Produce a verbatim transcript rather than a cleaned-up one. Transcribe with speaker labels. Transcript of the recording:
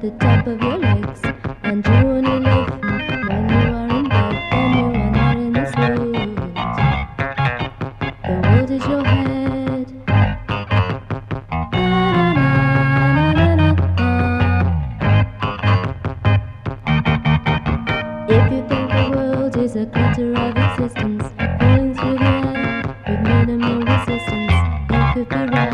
Speaker 1: the top of your legs, and you only live when you are in bed, then you are not in this world. The world is your head. If you think the world is a clutter of existence, falling through the air with minimal resistance, you could be right.